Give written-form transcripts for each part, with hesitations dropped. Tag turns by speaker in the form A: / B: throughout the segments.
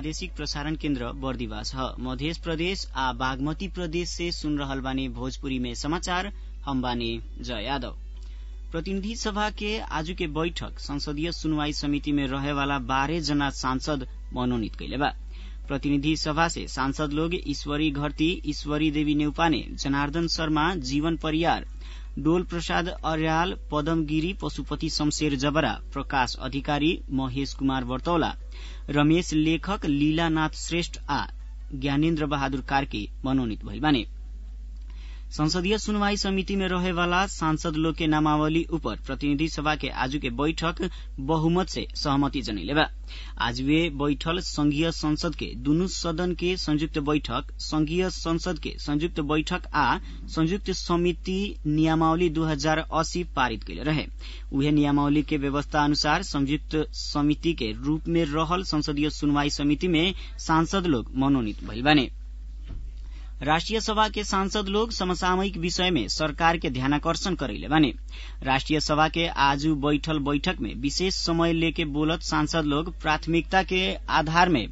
A: प्रादेशिक प्रसारण केन्द्र बर्दिवास ह। मध्य प्रदेश आ बागमती प्रदेश से सुन रहल बानी भोजपुरी में समाचार। हम बानी जय यादव। प्रतिनिधि सभा के आजू के बैठक संसदीय सुनवाई समिति में रहे वाला 12 जना सांसद मनोनीत कइले बा। प्रतिनिधि सभा से सांसद लोग ईश्वरी घरती, ईश्वरी देवी नेउपाने, जनार्दन शर्मा, जीवन परियार, डोल प्रसाद अर्याल, पदम गिरी, पशुपति शमशेर जबरा, प्रकाश अधिकारी, महेश कुमार बर्तौला, रमेश लेखक, लीलानाथ श्रेष्ठ आ ज्ञानेन्द्र बहादुर कार्की मनोनीत भइल बाने। संसदीय सुनवाई समिति में रहे वाला सांसद लोग के नामावली ऊपर प्रतिनिधि सभा के आजू के बैठक बहुमत से सहमति जनैले बा। आज वे बैठल संघीय संसद के दुनु सदन के संयुक्त बैठक, संघीय संसद के संयुक्त बैठक आ संयुक्त समिति नियमावली 2080 पारित कैले रहे। उहे नियमावली के व्यवस्था अनुसार संयुक्त समिति के रूप में रहल संसदीय सुनवाई समिति में सांसद लोग मनोनीत भइल बाने। राष्ट्रिय सभा के सांसद लोग समसामयिक विषय में सरकार के ध्यानाकर्षण करैले बाने। राष्ट्रिय सभा के आजू बैठल बैठक में विशेष समय लेके बोलत सांसद लोग प्राथमिकता के आधार में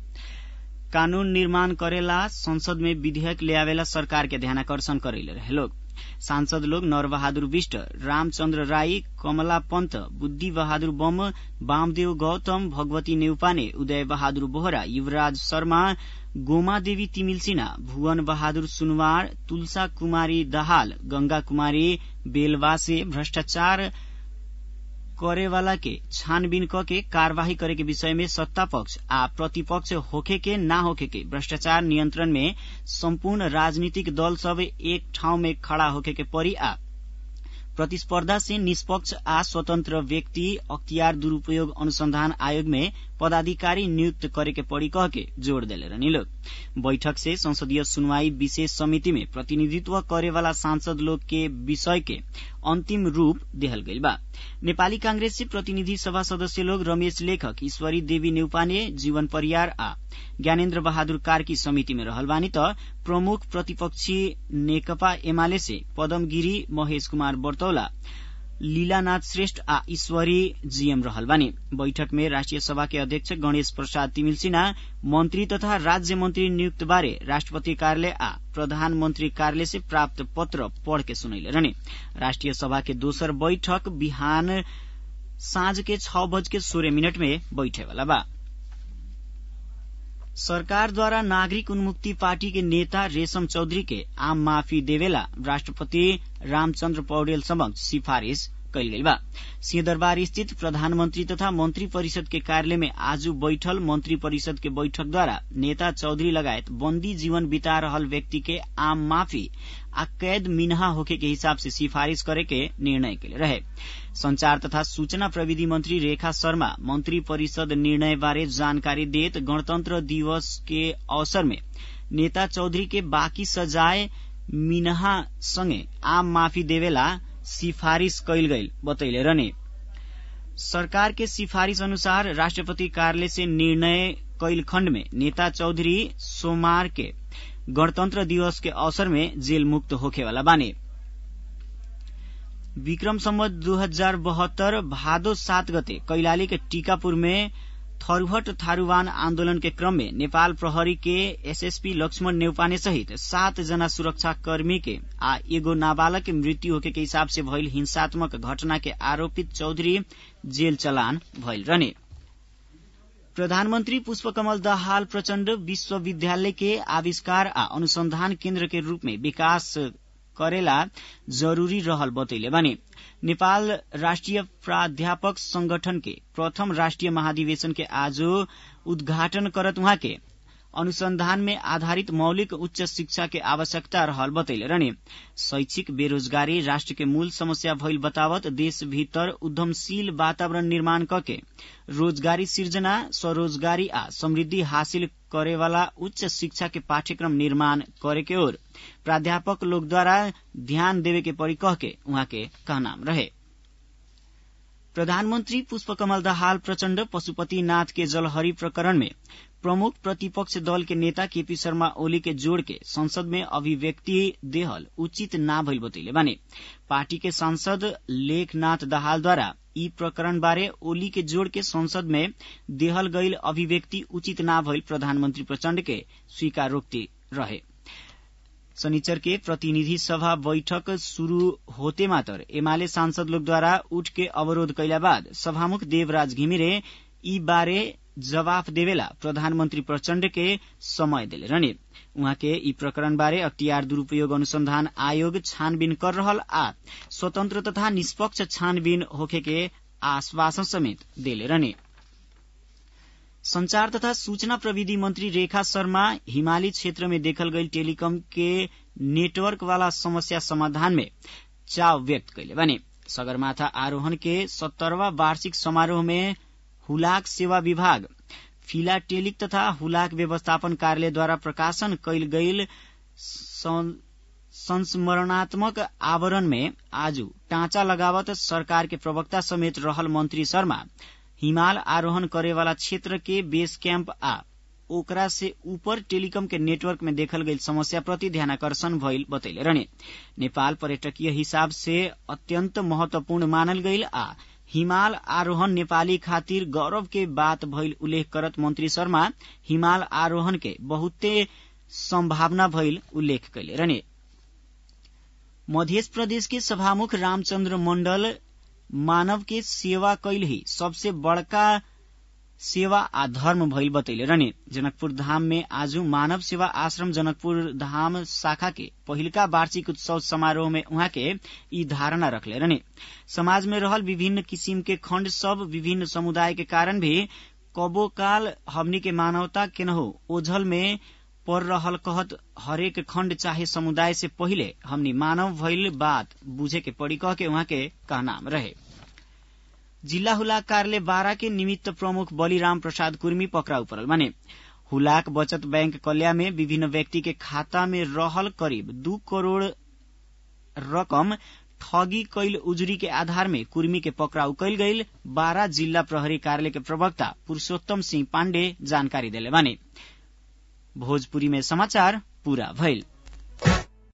A: कानून निर्माण करेला, संसद में विधेयक ले आवेला सरकार के ध्यानाकर्षण करैले रहे लोग। सांसद लोग नरबहादुर विष्ट, रामचन्द्र राई, कमला पंत, बुद्धि बहादुर बम, वामदेव गौतम, भगवती नेउपाने, उदय बहादुर बोहरा, युवराज शर्मा, गोमा देवी तिमिल सिन्हा, भुवन बहादुर सुनवार, तुलसा कुमारी दाहाल, गंगा कुमारी बेलवासे भ्रष्टाचार करेवाला के छानबीन करके कार्यवाही करे के विषय में सत्ता पक्ष आ प्रतिपक्ष होखे के ना होखे के भ्रष्टाचार नियंत्रण में संपूर्ण राजनीतिक दल सब एक ठाउँ में खड़ा होखे के परी आ प्रतिस्पर्धा से निष्पक्ष आ स्वतंत्र व्यक्ति अख्तियार दुरूपयोग अनुसंधान आयोग में पदाधिकारी नियुक्त करे के पड़ी कह के जोड़ देले रहनी लोग। बैठक से संसदीय सुनवाई विशेष समिति में प्रतिनिधित्व करे वाला सांसद लोग के विषय के अंतिम रूप देहल गइल बा। नेपाली कांग्रेस से प्रतिनिधि सभा सदस्य लोग रमेश लेखक, ईश्वरी देवी नेउपाने, जीवन परियार आ ज्ञानेन्द्र बहादुर कार्की समिति में रहल बानी त प्रमुख प्रतिपक्षी नेकपा एमाले से पदम गिरी, महेश कुमार बर्तौला, लीलानाथ श्रेष्ठ आ ईश्वरी जीएम रहल बानी। बैठक में राष्ट्रिय सभा के अध्यक्ष गणेश प्रसाद तिमिल सिन्हा मंत्री तथा राज्य मंत्री नियुक्त बारे राष्ट्रपति कार्यालय आ प्रधानमंत्री कार्यालय से प्राप्त पत्र पढ़ के सुनैले रहने। राष्ट्रिय सभा के दोसर बैठक बिहान साँझ के 6:16 में बैठे वाला बा। सरकार द्वारा नागरिक उन्मुक्ति पार्टी के नेता रेशम चौधरी के आम माफी देवेला राष्ट्रपति रामचन्द्र पौडेल समक्ष सिफारिश कैल गइल बा। सिंहदरबार स्थित प्रधानमंत्री तथा मंत्री परिषद के कार्यालय में आज बैठल मंत्री परिषद के बैठक द्वारा नेता चौधरी लगायत बंदी जीवन बिता रहल व्यक्ति के आम माफी आ कैद मिनहा होके के हिसाब से सिफारिश करे के निर्णय कैले रहे। संचार तथा सूचना प्रविधि मंत्री रेखा शर्मा मंत्री परिषद निर्णय बारे जानकारी देत गणतंत्र दिवस के अवसर में नेता चौधरी के बाकी सजाय मिनहा संगे आम माफी देवेला सिफारिश कैल गइल बतैले रहने। सरकार के सिफारिश अनुसार राष्ट्रपति कार्यालय से निर्णय कैल खण्ड में नेता चौधरी सोमवार के गणतंत्र दिवस के अवसर में जेल मुक्त होखे वाला बाने। विक्रम संवत 2072 भादो 7 गते कैलाली के टीकापुर में थरूहट थारूवान आन्दोलन के क्रम में नेपाल प्रहरी के एसएसपी लक्ष्मण नेउपाने सहित 7 जना सुरक्षा कर्मी के आ एगो नाबालक के मृत्यु होके के हिसाब से भइल हिंसात्मक घटना के आरोपित चौधरी जेल चलान भइल रहने। प्रधानमंत्री पुष्पकमल दाहाल प्रचण्ड विश्वविद्यालय के आविष्कार आ अनुसंधान केन्द्र के रूप में विकास करेला जरूरी रहल बतैले बानी। नेपाल राष्ट्रिय प्राध्यापक संगठन के प्रथम राष्ट्रिय महाधिवेशन के आज उद्घाटन करत उहाँ के अनुसंधान में आधारित मौलिक उच्च शिक्षा के आवश्यकता रहल बतैले रहने। शैक्षिक बेरोजगारी राष्ट्र के मूल समस्या भइल बतावत देश भीतर उद्यमशील वातावरण निर्माण करके रोजगारी सृजना, स्वरोजगारी आ समृद्धि हासिल करेवाला उच्च शिक्षा के पाठ्यक्रम निर्माण करे के ओर प्राध्यापक लोग द्वारा ध्यान देवे के पड़ी कह के उहाँ के कहनाम रहे। प्रधानमंत्री पुष्पकमल दाहाल प्रचण्ड पशुपतिनाथ के जलहरी प्रकरण में प्रमुख प्रतिपक्ष दल के नेता केपी शर्मा ओली के जोड़ के संसद में अभिव्यक्ति देहल उचित ना भइल बतैले बानी। पार्टी के सांसद लेखनाथ दाहालद्वारा यी प्रकरण बारे ओली के जोड़ के संसद में देहल गईल अभिव्यक्ति उचित ना भइल प्रधानमंत्री प्रचण्ड के स्वीकारोक्ति रहे। शनिचर के प्रतिनिधि सभा बैठक शुरू होते मात्र एमाले सांसद लोगद्वारा उठ के अवरोध कैला बाद सभामुख देवराज घिमिरे यी बारे जवाफ देवेला प्रधानमंत्री प्रचण्ड के समय देले रहने। उहाँ के यी प्रकरण बारे अख्तियार दुरूपयोग अनुसंधान आयोग छानबीन कर रहल आ स्वतंत्र तथा निष्पक्ष छानबीन होखे के आश्वासन समेत देले रहने। संचार तथा सूचना प्रविधि मंत्री रेखा शर्मा हिमाली क्षेत्र में देखल गई टेलीकॉम के नेटवर्क वाला समस्या समाधान में चाव व्यक्त कैले बने। सगरमाथा आरोहण के 70वां वार्षिक समारोह में हुलाक सेवा विभाग, फिलाटेलिक तथा हुलाक व्यवस्थापन कार्यालय द्वारा प्रकाशन कैल गईल संस्मरणात्मक आवरण में आज टाँचा लगावत सरकार के प्रवक्ता समेत रहल मंत्री शर्मा हिमाल आरोहण करेवाला क्षेत्र के बेस कैंप आ ओकरा से ऊपर टेलीकॉम के नेटवर्क में देखल गई समस्या प्रति ध्यानाकर्षण भइल बतैले रहने। नेपाल पर्यटकीय हिसाब से अत्यंत महत्वपूर्ण मानल गईल आ हिमाल आरोहण नेपाली खातिर गौरव के बात भइल उल्लेख करत मंत्री शर्मा हिमाल आरोहण के बहुते संभावना भइल उल्लेख कैले रहने। मध्य प्रदेश के सभामुख रामचंद्र मंडल मानव के सेवा कैल ही सबसे बड़का सेवा आ धर्म भइल बतैले रहने। जनकपुर धाम में आज मानव सेवा आश्रम जनकपुर धाम शाखा के पहिलका वार्षिक उत्सव समारोह में उहाँ के ई धारणा रखले रहने। समाज में रहल विभिन्न किसिम के खण्ड सब विभिन्न समुदाय के कारण भी कबो काल हमनी के मानवता केनहो ओझल में पर रहल कहत हरेक खण्ड चाहे समुदाय से पहिले हमनी मानव भइल बात बुझे के पड़ी कह के उहाँ के कहनाम रहे। जिल्ला हुलाक कार्यालय बारा के निमित्त प्रमुख बलिराम प्रसाद कुर्मी पकड़ाउ परल माने। हुलाक बचत बैंक कल्या में विभिन्न व्यक्ति के खाता में रहल करीब 2 करोड़ रकम ठगी कैल उजुरी के आधार में कुर्मी के पकड़ाउ कैल गईल बारा जिल्ला प्रहरी कार्यालय के प्रवक्ता पुरुषोत्तम सिंह पाण्डे जानकारी देले बाने। भोजपुरी में समाचार पूरा भइल।